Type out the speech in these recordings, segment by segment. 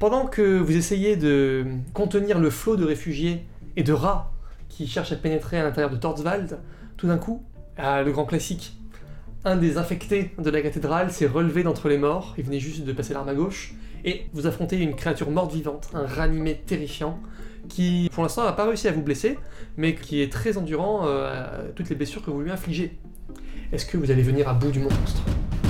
Pendant que vous essayez de contenir le flot de réfugiés et de rats qui cherchent à pénétrer à l'intérieur de Torswald, tout d'un coup, le grand classique, un des infectés de la cathédrale s'est relevé d'entre les morts, il venait juste de passer l'arme à gauche, et vous affrontez une créature morte-vivante, un ranimé terrifiant, qui pour l'instant n'a pas réussi à vous blesser, mais qui est très endurant à toutes les blessures que vous lui infligez. Est-ce que vous allez venir à bout du monstre ?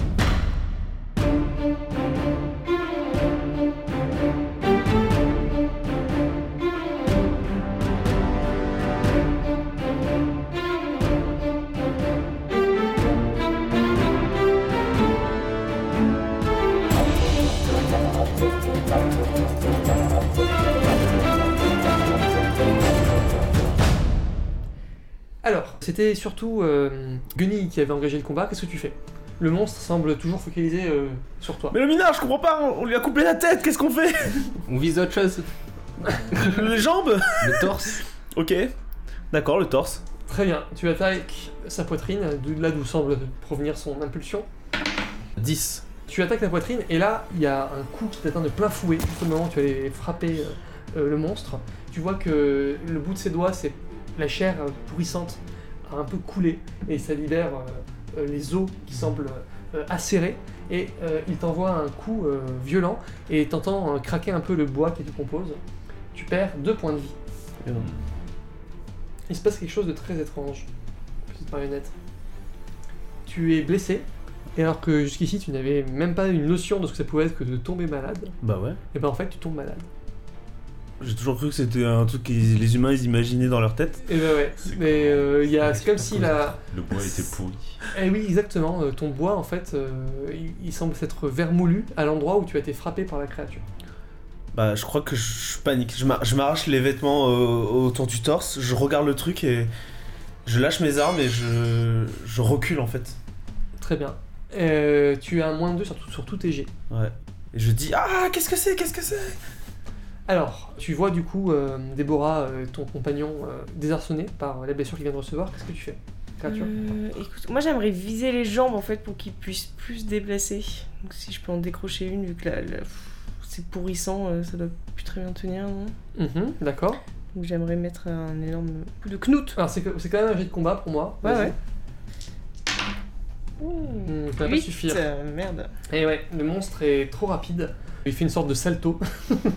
Alors, c'était surtout Gunny qui avait engagé le combat, qu'est-ce que tu fais ? Le monstre semble toujours focalisé sur toi. Mais le minard, je comprends pas, on lui a coupé la tête, qu'est-ce qu'on fait ? On vise autre chose. Les jambes ? Le torse. Ok, d'accord, le torse. Très bien, tu attaques sa poitrine, là d'où semble provenir son impulsion. 10. Tu attaques la poitrine, et là, il y a un coup qui t'atteint de plein fouet, juste au moment où tu allais frapper le monstre. Tu vois que le bout de ses doigts, c'est la chair pourrissante, a un peu coulé, et ça libère les os qui semblent acérés, et il t'envoie un coup violent, et t'entends craquer un peu le bois qui te compose. Tu perds 2 points de vie. Il se passe quelque chose de très étrange, petite marionnette. Tu es blessé, et alors que jusqu'ici tu n'avais même pas une notion de ce que ça pouvait être que de tomber malade, Bah ouais. et ben en fait tu tombes malade. J'ai toujours cru que c'était un truc que les humains ils imaginaient dans leur tête. Et ben ouais, mais c'est comme si la... Le bois était pourri. Eh oui, exactement, ton bois en fait, il semble s'être vermoulu à l'endroit où tu as été frappé par la créature. Bah je crois que je panique, je m'arrache les vêtements autour du torse, je regarde le truc et je lâche mes armes et je recule en fait. Très bien. Tu as un -2 sur tous tes jets. Ouais. Et je dis ah qu'est-ce que c'est ? Alors, tu vois du coup Déborah, ton compagnon, désarçonné par la blessure qu'il vient de recevoir. Qu'est-ce que tu fais, créature ? Écoute, moi j'aimerais viser les jambes en fait pour qu'il puisse plus se déplacer. Donc si je peux en décrocher une, vu que c'est pourrissant, ça doit plus très bien tenir, non ? D'accord. Donc j'aimerais mettre un énorme coup de knout. Alors c'est quand même un jet de combat pour moi. Ouais, Vas-y. ouais. Ça va pas suffire. Merde. Et ouais, le monstre est trop rapide. Il fait une sorte de salto. Quoi ?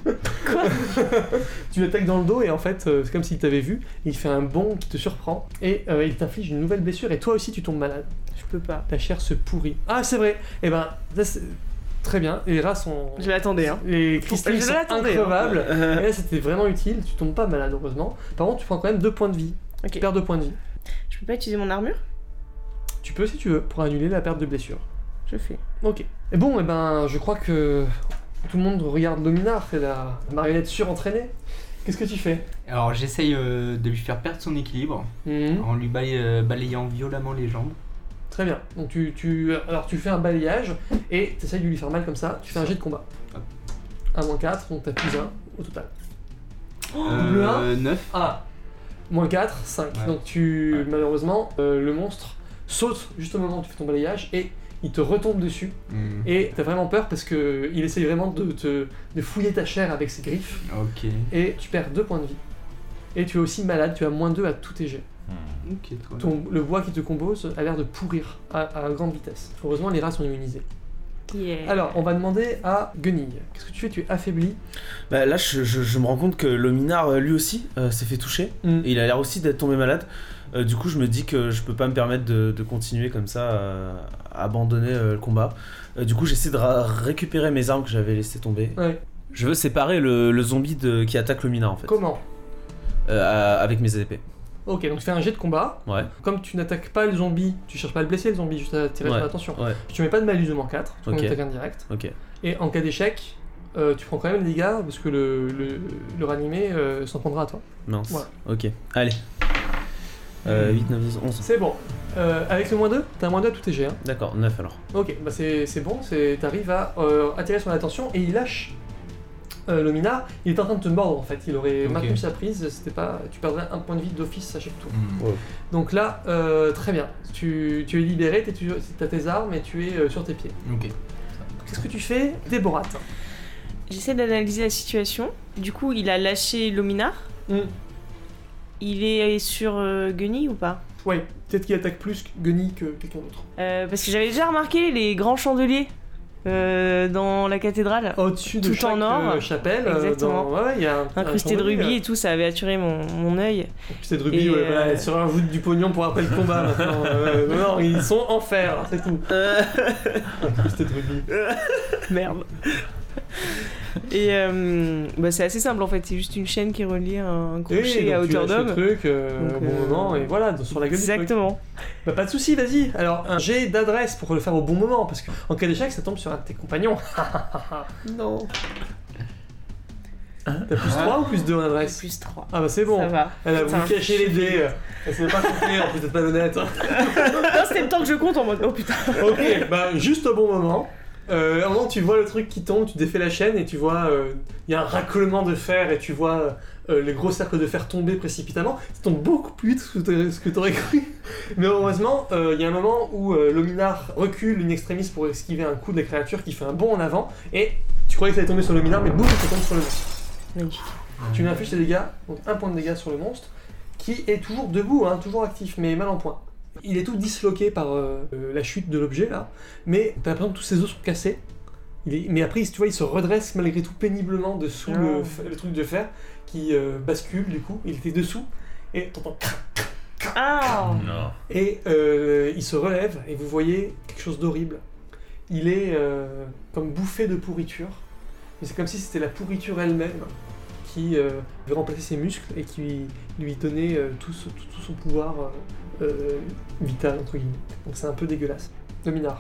Tu l'attaques dans le dos et en fait, c'est comme s'il t'avait vu. Il fait un bond qui te surprend et il t'inflige une nouvelle blessure et toi aussi tu tombes malade. Je peux pas. Ta chair se pourrit. Ah, c'est vrai. Et ben, ça, c'est très bien. Les rats sont... Je l'attendais, hein. Les cristaux sont increvables. Et là, c'était vraiment utile. Tu tombes pas malade, heureusement. Par contre, tu prends quand même 2 points de vie. Ok. Tu perds 2 points de vie. Je peux pas utiliser mon armure ? Tu peux si tu veux, pour annuler la perte de blessure. Je fais. Ok. Et bon, et ben, je crois que tout le monde regarde Dominar, c'est la marionnette surentraînée. Qu'est-ce que tu fais ? Alors j'essaye de lui faire perdre son équilibre en lui balayant violemment les jambes. Très bien. Donc alors tu fais un balayage et tu essayes de lui faire mal comme ça. Tu fais un jet de combat. Hop. 1 - 4, donc t'as plus 1 au total. Le 1 9. Ah, -4, 5. Ouais. Donc malheureusement, le monstre saute juste au moment où tu fais ton balayage et il te retombe dessus. Et t'as vraiment peur parce que il essaye vraiment de fouiller ta chair avec ses griffes. Ok. Et tu perds 2 points de vie. Et tu es aussi malade, tu as -2 à tous tes jets. Ok, trop bien. Le bois qui te compose a l'air de pourrir à grande vitesse. Heureusement, les rats sont immunisés. Yeah. Alors, on va demander à Gunning. Qu'est-ce que tu fais ? Tu es affaibli. Bah là je me rends compte que le minard lui aussi s'est fait toucher et il a l'air aussi d'être tombé malade. Du coup je me dis que je peux pas me permettre de continuer comme ça à abandonner le combat. Du coup j'essaie de récupérer mes armes que j'avais laissé tomber. Ouais. Je veux séparer le zombie qui attaque le minard en fait. Comment ? Avec mes épées. Ok, donc tu fais un jet de combat. Ouais. Comme tu n'attaques pas le zombie, tu cherches pas à le blesser le zombie, juste à attirer son attention. Ouais. Tu mets pas de malus de -4, tu prends Ok. une attaque indirecte. Ok. Et en cas d'échec, tu prends quand même les dégâts parce que le ranimé s'en prendra à toi. Mince. Voilà. Ok. Allez. 8, 9, 10, 11. C'est bon. Avec le -2, t'as un -2 à tous tes jets. Hein. D'accord, 9 alors. Ok, bah c'est bon, t'arrives à attirer son attention et il lâche le minard. Il est en train de te mordre en fait, il aurait Ok. maintenu sa prise, tu perdrais 1 point de vie d'office à chaque tour. Ouais. Donc là, très bien, tu es libéré, t'as tes armes et tu es sur tes pieds. Ok. Qu'est-ce que tu fais, Déborah ? J'essaie d'analyser la situation. Du coup, il a lâché Lominar. Il est sur Gunny ou pas? Ouais, peut-être qu'il attaque plus Gunny que quelqu'un d'autre. Parce que j'avais déjà remarqué les grands chandeliers dans la cathédrale. Au-dessus de tout chaque en or. chapelle, Exactement. il y a un Incrusté de rubis et tout, ça avait attiré mon œil. Incrusté de rubis, voilà, sur un voûte du pognon pour après le combat maintenant. Non, ils sont en fer, c'est tout. Incrusté de rubis. Merde. Et c'est assez simple en fait, c'est juste une chaîne qui relie un crochet à hauteur d'homme. Tu truc au bon moment et voilà, sur la gueule du truc. Exactement. Bah pas de soucis, vas-y. Alors un jet d'adresse pour le faire au bon moment parce qu'en cas d'échec ça tombe sur un de tes compagnons. Non. T'as plus 3 ou plus 2 en adresse? Plus 3. Ah bah c'est bon. Ça va. Elle a voulu cacher les dés. Elle savait pas compter, en plus d'être malhonnête. Non, c'était le temps que je compte en mode oh putain. Ok, bah juste au bon moment. À un moment, tu vois le truc qui tombe, tu défais la chaîne et tu vois il y a un raclement de fer et tu vois les gros cercles de fer tomber précipitamment. Ça tombe beaucoup plus vite que ce que t'aurais cru. Mais heureusement, il y a un moment où Lominar recule une extrémiste pour esquiver un coup de la créature qui fait un bond en avant et tu croyais que ça allait tomber sur Lominar, mais boum, ça tombe sur le monstre. Magnifique. Tu lui infliges tes dégâts, donc 1 point de dégâts sur le monstre, qui est toujours debout, hein, toujours actif, mais mal en point. Il est tout disloqué par la chute de l'objet là, mais t'as l'impression que tous ses os sont cassés. Mais après, tu vois, il se redresse malgré tout péniblement dessous le truc de fer qui bascule du coup. Il était dessous et t'entends Non. et il se relève et vous voyez quelque chose d'horrible. Il est comme bouffé de pourriture, mais c'est comme si c'était la pourriture elle-même qui avait remplacé ses muscles et qui lui donnait tout son pouvoir vital entre guillemets. Donc c'est un peu dégueulasse. Lominar.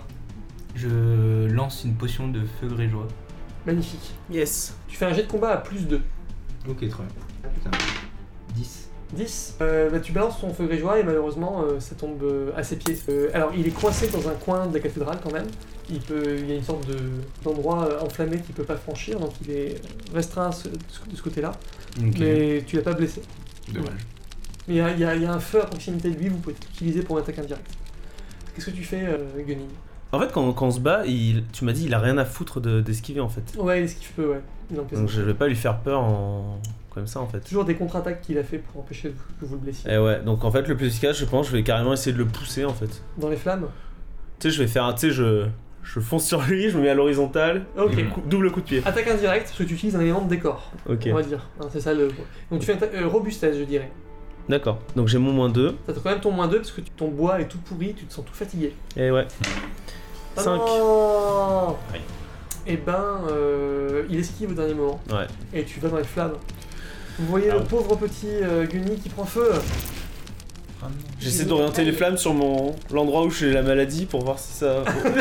Je lance une potion de feu grégeois. Magnifique. Yes. Tu fais un jet de combat à plus 2. Ok, très bien. Putain. 10. 10. Tu balances ton feu grégeois et malheureusement ça tombe à ses pieds. Alors il est coincé dans un coin de la cathédrale quand même. Il y a une sorte d'endroit enflammé qu'il peut pas franchir, donc il est restreint de ce côté-là. Okay. Mais tu l'as pas blessé. Dommage. Mais il y a un feu à proximité de lui, vous pouvez l'utiliser pour une attaque indirecte. Qu'est-ce que tu fais, Gunny? En fait, quand on se bat, tu m'as dit il a rien à foutre d'esquiver en fait. Ouais, il esquive peu, ouais. Donc je vais pas lui faire peur comme ça en fait. Toujours des contre-attaques qu'il a fait pour empêcher que vous le blessiez. Et ouais, donc en fait, le plus efficace, je pense, je vais carrément essayer de le pousser en fait. Dans les flammes? Tu sais, je vais faire je fonce sur lui, je me mets à l'horizontale, ok. Double coup de pied. Attaque indirecte, parce que tu utilises un élément de décor, ok. On va dire. Hein, c'est ça le... Donc tu fais robustesse, je dirais. D'accord, donc j'ai mon -2. Ça te quand même ton -2 parce que ton bois est tout pourri, tu te sens tout fatigué. Et ouais. 5. Oh oui. Et ben, il esquive au dernier moment. Ouais. Et tu vas dans les flammes. Vous voyez le pauvre petit Gunny qui prend feu. J'essaie d'orienter les flammes sur l'endroit où j'ai la maladie pour voir si ça...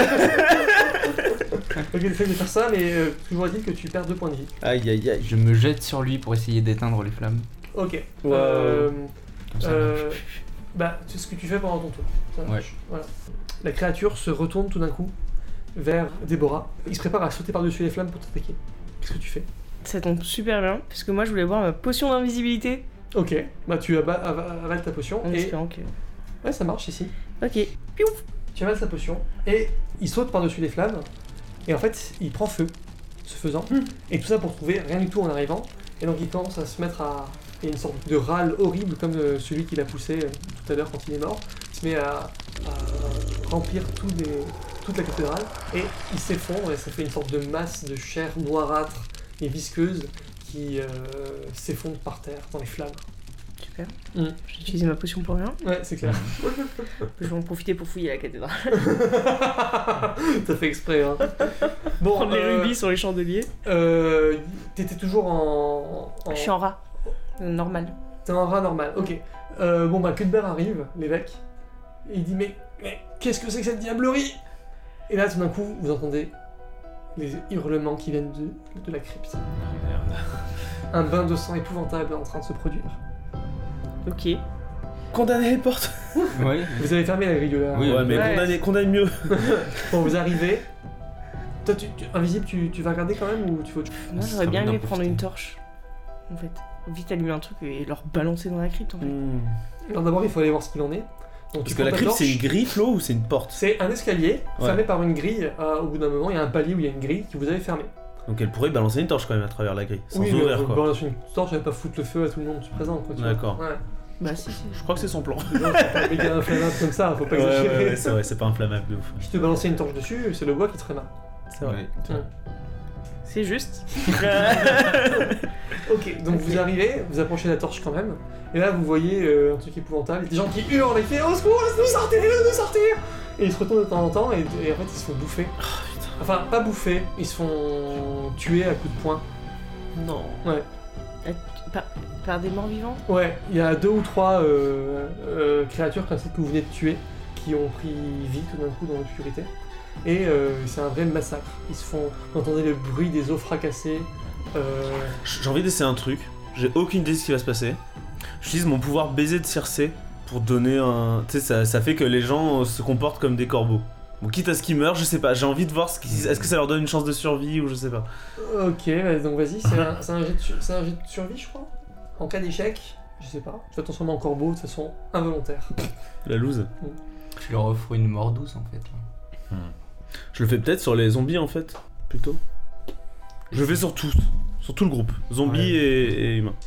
Ok, essaye de faire ça, mais toujours est-il que tu perds 2 points de vie. Aïe aïe aïe. Je me jette sur lui pour essayer d'éteindre les flammes. Ok. Wow. Comme ça. Bah, c'est ce que tu fais pendant ton tour. Ça Ouais. marche. Voilà. La créature se retourne tout d'un coup vers Déborah. Il se prépare à sauter par-dessus les flammes pour t'attaquer. Qu'est-ce que tu fais? Ça tombe super bien, parce que moi je voulais boire ma potion d'invisibilité. Ok, bah tu avales ta potion En et... espérant que... Ouais, ça marche ici. Ok. Piouf. Tu avales sa potion et il saute par-dessus les flammes et en fait il prend feu, ce faisant. Et tout ça pour trouver rien du tout en arrivant. Et donc il commence à se mettre à... Il y a une sorte de râle horrible comme celui qu'il a poussé tout à l'heure quand il est mort. Il se met à remplir toute la cathédrale et il s'effondre et ça fait une sorte de masse de chair noirâtre et visqueuse qui s'effondre par terre dans les flammes. Super. J'ai utilisé ma potion pour rien. Ouais, c'est clair. Je vais en profiter pour fouiller la cathédrale. T'as fait exprès, hein. Bon, prendre les rubis sur les chandeliers. T'étais toujours en... Je suis en rat. Normal. T'es en rat normal, ok. Bon bah Cuthbert arrive, l'évêque, et il dit mais qu'est-ce que c'est que cette diablerie? Et là tout d'un coup vous entendez les hurlements qui viennent de la crypte. Oh merde. Un bain de sang épouvantable est en train de se produire. Ok. Condamner les portes. Ouais. Vous avez fermé la grille de la... Oui, ouais, mais ouais. condamne mieux. Bon, vous arrivez. Toi, invisible, tu vas regarder quand même ou tu fais autre chose? Moi Ça j'aurais bien serait aimé bien prendre d'en une torche. En fait. Vite allumer un truc et leur balancer dans la crypte en fait. Alors d'abord il faut aller voir ce qu'il en est. Donc, Parce tu que la prends ta crypte, c'est torche. une grille, Flo, ou c'est une porte? C'est un escalier Ouais. fermé par une grille. Au bout d'un moment, il y a un palier où il y a une grille que vous avez fermée. Donc elle pourrait balancer une torche quand même à travers la grille, sans oui, ouvrir mais quoi. balancer une torche, elle va pas foutre le feu à tout le monde présent quoi. D'accord. Ouais. Bah si. Je crois que c'est son plan. C'est pas méga inflammable comme ça, faut pas exagérer. Ouais, c'est vrai, c'est pas inflammable de ouf. Si tu te balançais une torche dessus, c'est le bois qui te ferait mal. C'est vrai. Ouais. C'est juste. Ok, donc vous arrivez, vous approchez la torche quand même, et là vous voyez un truc épouvantable, des gens qui hurlent et qui disent « Au secours, laisse-nous sortir !» Et ils se retournent de temps en temps et en fait ils se font bouffer. Enfin, pas bouffer, ils se font tuer à coups de poing. Non. Ouais. Par des morts vivants. Ouais, il y a 2 ou 3 créatures comme ça que vous venez de tuer qui ont pris vie tout d'un coup dans l'obscurité. Et c'est un vrai massacre. Ils se font... Vous entendez le bruit des os fracassés. J'ai envie d'essayer un truc. J'ai aucune idée de ce qui va se passer. J'utilise mon pouvoir baiser de Circé pour donner un... Tu sais, ça fait que les gens se comportent comme des corbeaux. Bon, quitte à ce qu'ils meurent, je sais pas. J'ai envie de voir est-ce que ça leur donne une chance de survie ou je sais pas. Ok, donc vas-y, c'est un jet de survie, je crois. En cas d'échec, je sais pas. Tu vas transformer en corbeau de façon involontaire. La loose. Tu leur offres une mort douce en fait. Je le fais peut-être sur les zombies en fait, plutôt. Je le fais sur tous. Sur tout le groupe. Zombies et humains.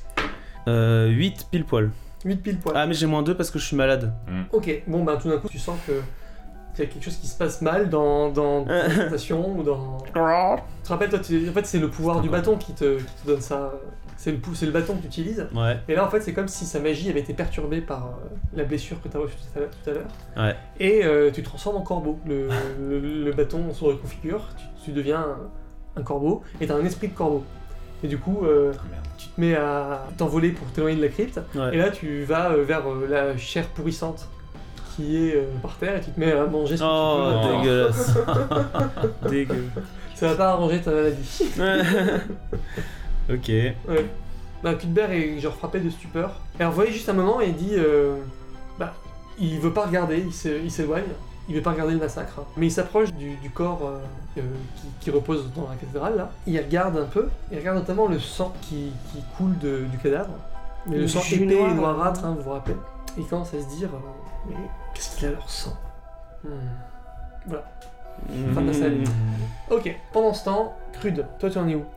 8 pile poil. 8 pile poil. Ah mais j'ai -2 parce que je suis malade. Ok, bon bah tout d'un coup tu sens que il y a quelque chose qui se passe mal dans ta présentation ou dans... Tu te rappelles, toi, en fait c'est le pouvoir du bâton qui te donne ça. C'est le bâton que tu utilises. Ouais. Et là en fait c'est comme si sa magie avait été perturbée par la blessure que tu as reçue tout à l'heure. Ouais. Et tu te transformes en corbeau. Le bâton se reconfigure, tu deviens un corbeau et tu as un esprit de corbeau. Et du coup, tu te mets à t'envoler pour t'éloigner de la crypte. Ouais. Et là tu vas vers la chair pourrissante qui est par terre et tu te mets à manger ce que Oh, tu peux. dégueulasse. Dégueu. Ça va pas arranger ta maladie. Ok. Ouais. Bah, Cuthbert est genre frappé de stupeur. Et alors, vous voyez juste un moment et il dit bah, il veut pas regarder, il s'éloigne, il veut pas regarder le massacre. Mais il s'approche du corps qui repose dans la cathédrale là. Il regarde un peu, il regarde notamment le sang qui coule du cadavre. Mais le sang jus épais et noir, noirâtre, hein, vous vous rappelez. Et il commence à se dire mais qu'est-ce qu'il a leur sang Voilà. Fin de la scène. Ok, pendant ce temps, Crude, toi tu en es où?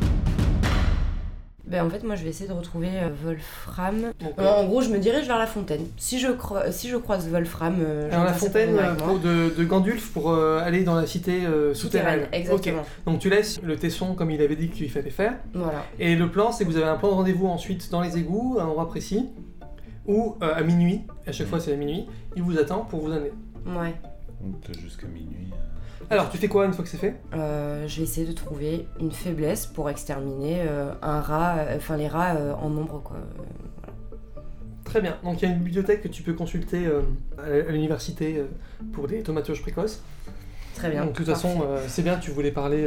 Ben en fait moi je vais essayer de retrouver Wolfram. Donc, En gros je me dirige vers la fontaine. Si je croise Wolfram, alors la fontaine de Gandulf pour aller dans la cité souterraine. Exactement. Ok. Donc tu laisses le tesson comme il avait dit qu'il fallait faire. Voilà. Et le plan c'est que vous avez un plan de rendez-vous ensuite dans les égouts, à un endroit précis, où à minuit, à chaque fois c'est à minuit, il vous attend pour vous amener. Ouais. Donc t'as jusqu'à minuit. Alors tu fais quoi une fois que c'est fait? Je vais essayer de trouver une faiblesse pour exterminer un rat, les rats en nombre quoi. Voilà. Très bien. Donc il y a une bibliothèque que tu peux consulter à l'université pour des tomaturages précoces. Très bien. Donc de toute façon, c'est bien, tu voulais parler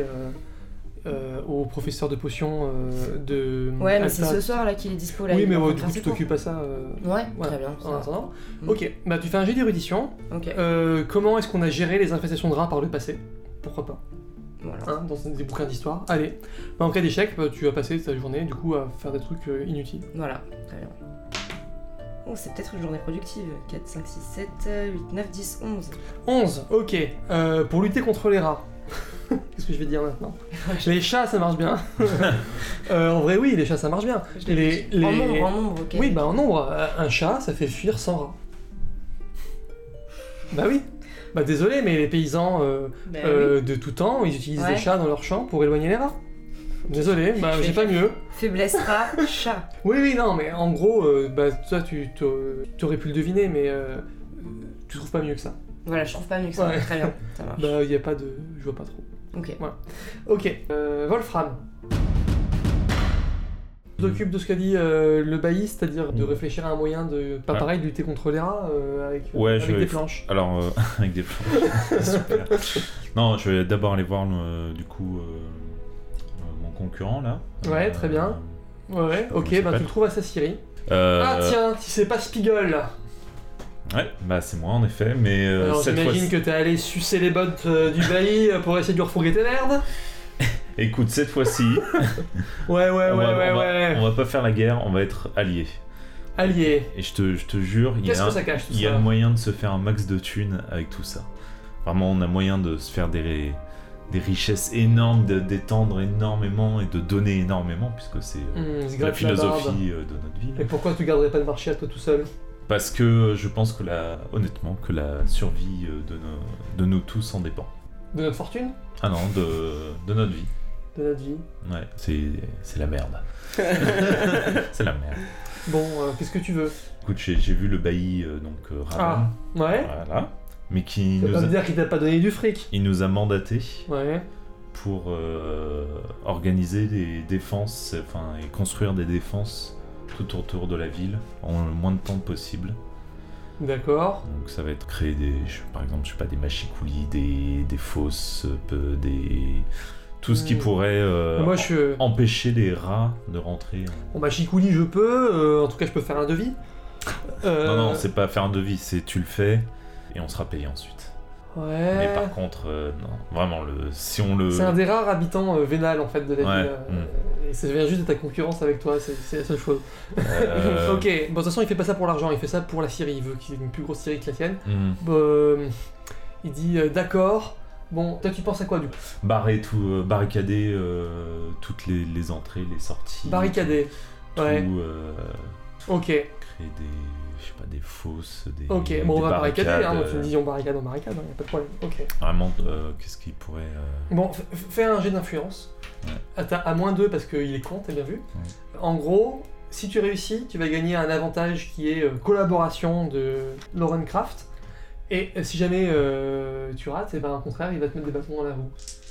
au professeur de potions de... Ouais, mais c'est Alta. ce soir là qu'il est dispo là. Oui, il mais est en train de du faire coup tu ses cours. t'occupes à ça. Ouais, voilà, très bien. en attendant. Mm. Ok, bah tu fais un jet d'érudition. Ok. Comment est-ce qu'on a géré les infestations de rats par le passé? Pourquoi pas Voilà. hein, dans des bouquins d'histoire. Allez. Bah, en cas d'échec, bah, tu vas passer ta journée du coup à faire des trucs inutiles. Voilà, très bien. Oh, c'est peut-être une journée productive. 4, 5, 6, 7, 8, 9, 10, 11. 11, ok. Pour lutter contre les rats. Qu'est-ce que je vais dire maintenant? Les chats, ça marche bien. En vrai, oui, les chats, ça marche bien. En nombre, ok. Oui, bah en nombre. Un chat, ça fait fuir 100 rats. Bah oui. Bah désolé, mais les paysans Bah de tout temps, ils utilisent Ouais. des chats dans leurs champs pour éloigner les rats. Désolé, bah j'ai pas mieux. Faiblesse rat, chat. Oui, non, mais en gros, bah toi, tu aurais pu le deviner, mais tu trouves pas mieux que ça. Voilà, je trouve pas mieux que ça. Ouais. Très bien, ça marche. Bah, y a pas de... Je vois pas trop. Ok. Ok, Wolfram. Tu t'occupes de ce qu'a dit le bailli, c'est-à-dire de réfléchir à un moyen de... Pas pareil, de lutter contre les rats avec des planches. Alors, avec des planches. Super. Non, je vais d'abord aller voir du coup mon concurrent là. Ouais, très bien. Ouais, ok, ça bah tu s'appelle le trouves à sa scierie. Euh, Ah tiens, si c'est pas Spiegel là. Ouais, bah c'est moi en effet, mais Alors cette j'imagine fois-ci... que t'es allé sucer les bottes du bailli pour essayer de lui refourguer tes merdes. Écoute, cette fois-ci, Ouais. on va pas faire la guerre, on va être alliés. Allié. Et je te jure, il y Qu'est-ce a que ça cache tout un ça? moyen de se faire un max de thunes avec tout ça. Vraiment, on a moyen de se faire des des richesses énormes, d'étendre énormément et de donner énormément, puisque c'est la philosophie de notre vie. Et pourquoi tu garderais pas le marché à toi tout seul ? Parce que je pense que honnêtement, que la survie de nous tous en dépend. De notre fortune ? Ah non, de notre vie. De notre vie. Ouais, c'est la merde. C'est la merde. Bon, qu'est-ce que tu veux ? Écoute, j'ai vu le bailli, Ravan. Ah, ouais. Voilà. Mais qui Ça veut pas me dire qu'il t'a pas donné du fric. Il nous a mandaté Ouais. pour organiser des défenses, et construire des défenses tout autour de la ville en le moins de temps possible. D'accord. Donc ça va être créer par exemple, des machicoulis, des fosses, tout ce qui pourrait empêcher les rats de rentrer. Bon bah Chicouli je peux, en tout cas je peux faire un devis. Non, c'est pas faire un devis, c'est tu le fais et on sera payé ensuite. Ouais. Mais par contre, non, vraiment, si on le... C'est un des rares habitants vénal en fait de la ville. Et ça vient juste de ta concurrence avec toi, c'est la seule chose. Ok, bon de toute façon il fait pas ça pour l'argent, il fait ça pour la Syrie, il veut qu'il ait une plus grosse Syrie que la tienne. Il dit d'accord. Bon, toi tu penses à quoi du coup ? Barricader toutes les entrées, les sorties. Barricader, ouais. Ok. Créer des fosses, des Ok, bon on va barricader, hein, tu me dis on barricade, y a pas de problème. Ok. Vraiment, qu'est-ce qui pourrait... Bon, fais un jet d'influence. Ouais. À -2 parce qu'il est con, t'as bien vu. Ouais. En gros, si tu réussis, tu vas gagner un avantage qui est collaboration de Lauren Craft. Et si jamais tu rates, et ben au contraire, il va te mettre des bâtons dans la roue.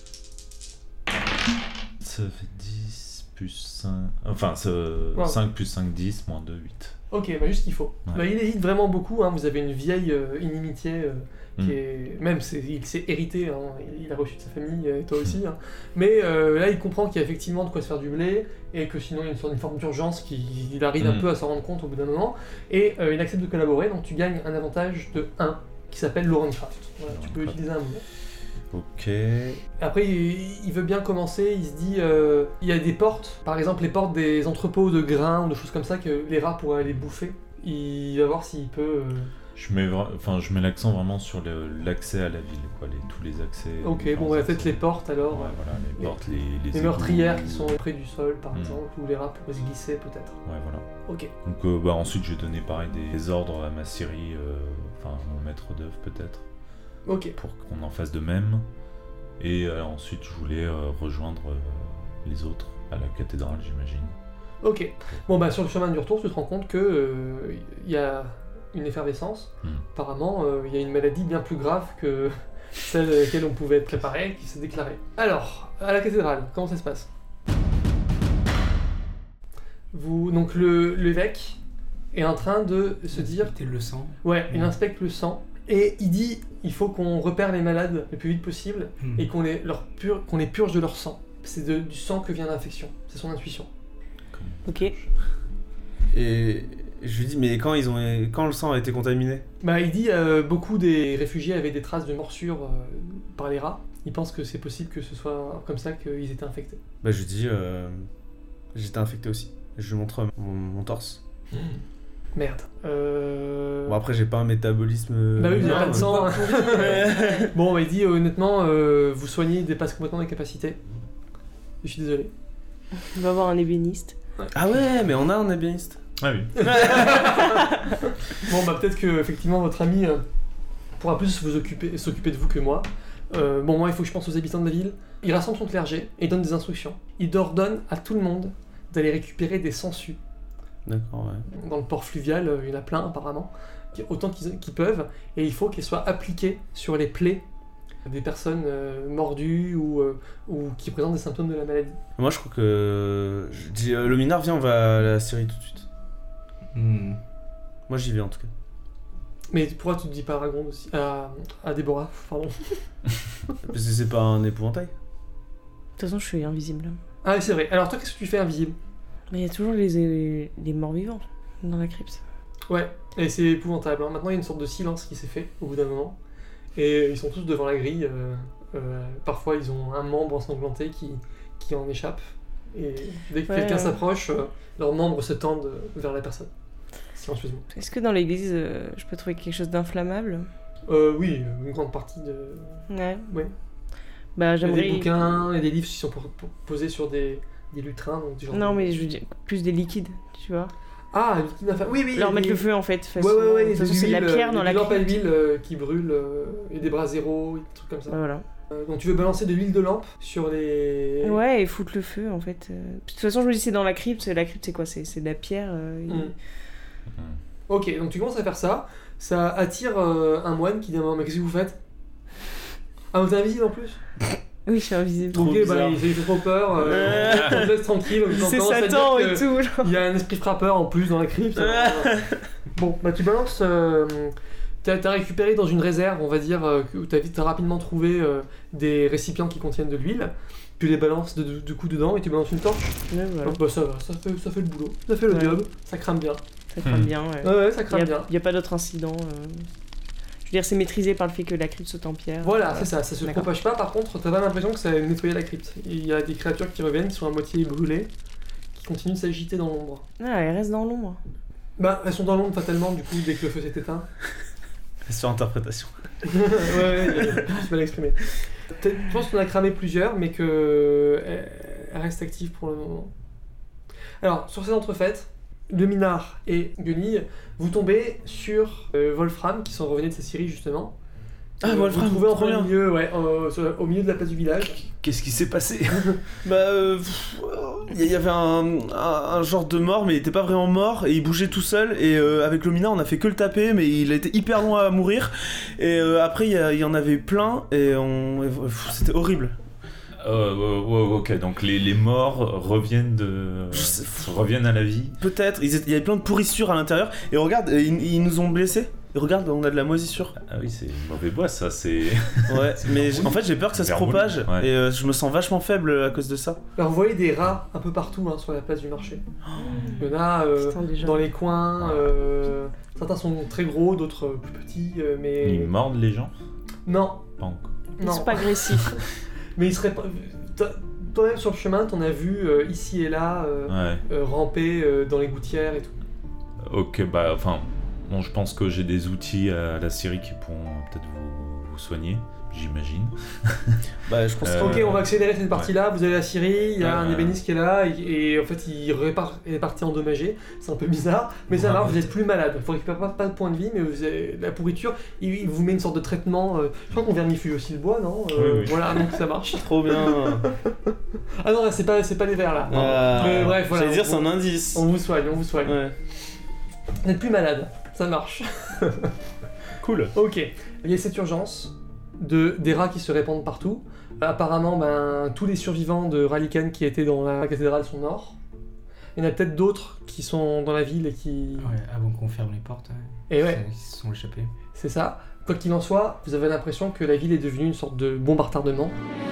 Ça fait 10 plus 5... Enfin, 5 plus 5, 10, moins 2, 8. Ok, bah juste ce qu'il faut. Ouais. Bah, il hésite vraiment beaucoup, hein. Vous avez une vieille inimitié qui est... Même, il s'est hérité, hein. Il a reçu de sa famille, et toi aussi. Hein. Mais là, il comprend qu'il y a effectivement de quoi se faire du blé, et que sinon, il y a une forme d'urgence qu'il arrive un peu à s'en rendre compte au bout d'un moment. Et il accepte de collaborer, donc tu gagnes un avantage de 1, qui s'appelle Lauren Craft. Voilà, tu peux utiliser un mot. Ok. Après, il veut bien commencer, il se dit, il y a des portes, par exemple les portes des entrepôts de grains ou de choses comme ça que les rats pourraient aller bouffer. Il va voir s'il peut... Je mets l'accent vraiment sur l'accès à la ville, quoi, tous les accès... Ok, bon, ouais, peut-être les portes alors. Ouais, voilà, les portes, les meurtrières qui sont près du sol, par exemple, où les rats pourraient se glisser peut-être. Ouais, voilà. Ok. Donc ensuite, je vais donner pareil des ordres à ma Syrie, à mon maître d'œuvre peut-être. Ok. Pour qu'on en fasse de même. Et ensuite, je voulais rejoindre les autres à la cathédrale, j'imagine. Ok. Bon, bah sur le chemin du retour, tu te rends compte que il y a une effervescence. Apparemment, il y a une maladie bien plus grave que celle à laquelle on pouvait être préparé, qui s'est déclarée. Alors, à la cathédrale, comment ça se passe ? Donc l'évêque est en train de se dire... Inspecter le sang. Ouais, il inspecte le sang. Et il dit, il faut qu'on repère les malades le plus vite possible et qu'on les purge de leur sang. C'est du sang que vient l'infection, c'est son intuition. Ok. Et je lui dis, mais quand le sang a été contaminé ? Bah il dit, beaucoup des réfugiés avaient des traces de morsures par les rats. Il pense que c'est possible que ce soit comme ça qu'ils étaient infectés. Bah je lui dis, j'étais infecté aussi. Je lui montre mon torse. Merde. Bon après j'ai pas un métabolisme... Bah oui, il n'y a pas de sang. Bon, bah, il dit honnêtement, vous soignez dépasse complètement mes capacités. Je suis désolé. On va avoir un ébéniste. Ouais. Ah ouais, mais on a un ébéniste. Ah oui. Bon bah peut-être que effectivement votre ami pourra plus s'occuper de vous que moi. Bon moi il faut que je pense aux habitants de la ville. Il rassemble son clergé et donne des instructions. Il ordonne à tout le monde d'aller récupérer des sangsues. D'accord, ouais. Dans le port fluvial, il y en a plein apparemment, autant qu'ils peuvent, et il faut qu'ils soient appliqués sur les plaies des personnes mordues ou qui présentent des symptômes de la maladie. Moi je crois que... Je dis, le minard, viens, on va à la Syrie tout de suite. Moi j'y vais en tout cas. Mais pourquoi tu te dis pas à Ragonde aussi ? À Déborah, pardon. Parce que c'est pas un épouvantail. De toute façon, je suis invisible. Ah oui, c'est vrai. Alors toi, qu'est-ce que tu fais invisible ? Mais il y a toujours les morts-vivants dans la crypte. Ouais, et c'est épouvantable. Hein. Maintenant, il y a une sorte de silence qui s'est fait au bout d'un moment. Et ils sont tous devant la grille. Parfois, ils ont un membre ensanglanté qui en échappe. Et dès que quelqu'un s'approche, leurs membres se tendent vers la personne. Silencieusement. Est-ce que dans l'église, je peux trouver quelque chose d'inflammable ? Oui, une grande partie de... Ouais. Ouais. Bah, j'aimerais... Il y a des bouquins et des livres qui sont posés sur des lutrins. Donc, du genre non, mais je veux dire, plus des liquides, tu vois. Ah, liquide infâme. Oui. Leur mettre le feu en fait. Ouais. C'est de la pierre dans la crypte. Des lampes à huile qui brûlent, et des bras zéro, et des trucs comme ça. Voilà. Donc tu veux balancer de l'huile de lampe sur les... Ouais, et foutre le feu en fait. De toute façon, je me dis c'est dans la crypte. La crypte, c'est quoi? C'est de la pierre. Ok, donc tu commences à faire ça. Ça attire un moine qui dit mais qu'est-ce que vous faites? Ah, vous êtes invisible en plus? Oui, je suis invisible. Ok, il fait trop peur. On te laisse tranquille. C'est Satan et tout. Il y a un esprit frappeur en plus dans la crypte. Bon, bah tu balances... T'as récupéré dans une réserve, on va dire, où t'as rapidement trouvé des récipients qui contiennent de l'huile. Tu les balances de coups dedans et tu balances une torche. Ouais, voilà. Donc bah ça va, ça fait le boulot. Ça fait le job, ça crame bien. Ça crame bien, ouais. Ouais, ça crame bien. Il n'y a pas d'autre incident. Je veux dire, c'est maîtrisé par le fait que la crypte saute en pierre. Voilà, c'est ça se propage pas. Par contre, t'as pas l'impression que ça a nettoyé la crypte. Il y a des créatures qui reviennent, qui sont à moitié brûlées, qui continuent de s'agiter dans l'ombre. Ah, elles restent dans l'ombre. Bah, elles sont dans l'ombre fatalement, du coup, dès que le feu s'est éteint. Sur interprétation. ouais, je vais l'exprimer. Je pense qu'on a cramé plusieurs, mais qu'elles restent actives pour le moment. Alors, sur ces entrefaites, Le Minard et Guenille, vous tombez sur Wolfram, qui sont revenus de sa Syrie justement. Ah, Wolfram, vous trouvez en plein milieu, au milieu de la place du village. Qu'est-ce qui s'est passé? Il y avait un genre de mort, mais il était pas vraiment mort, et il bougeait tout seul, et avec Lomina on a fait que le taper, mais il a été hyper long à mourir, et après il y en avait plein, et c'était horrible. Ok, donc les morts reviennent à la vie. Peut-être, il y avait plein de pourrissures à l'intérieur, et regarde, ils nous ont blessés. Et regarde, on a de la moisissure. Ah oui, c'est mauvais bois, ça, c'est... Ouais, mais en fait j'ai peur que ça se propage, ouais. Et je me sens vachement faible à cause de ça. Alors vous voyez des rats un peu partout sur la place du marché. Il y en a dans les coins, certains sont très gros, d'autres plus petits, mais... Ils mordent les gens? Non. Pas encore. Ils sont pas agressifs. Mais ils seraient pas... Toi-même sur le chemin, t'en as vu ici et là ramper dans les gouttières et tout. Ok, bah enfin... Bon, je pense que j'ai des outils à la Syrie qui pourront peut-être vous soigner, j'imagine. Bah, je pense Ok, on va accélérer cette partie-là. Vous avez la Syrie, il y a un ébéniste qui est là, et en fait, il est parti endommagé. C'est un peu bizarre, mais ça marche, vous êtes plus malade. Vous récupérez pas de points de vie, mais vous avez la pourriture. Il vous met une sorte de traitement. Je crois qu'on vernifie aussi le bois, non? Oui. Voilà, donc ça marche. Trop bien. Ah non, là, c'est pas les verres, là. Mais bref, voilà. J'allais dire, c'est un indice. On vous soigne. Ouais. Vous n'êtes plus malade. Ça marche. Cool. Ok. Il y a cette urgence des rats qui se répandent partout. Apparemment, tous les survivants de Ralikan qui étaient dans la cathédrale sont morts. Il y en a peut-être d'autres qui sont dans la ville et qui... Ouais, avant qu'on ferme les portes. Et ouais. Ils se sont échappés. C'est ça. Quoi qu'il en soit, vous avez l'impression que la ville est devenue une sorte de bombe à retardement.